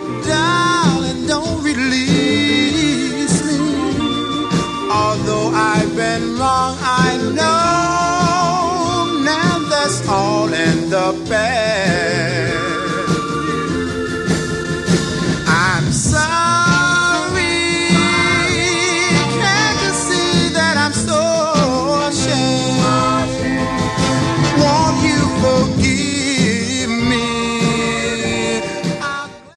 Darling, don't release me. Although I've been wrong, I know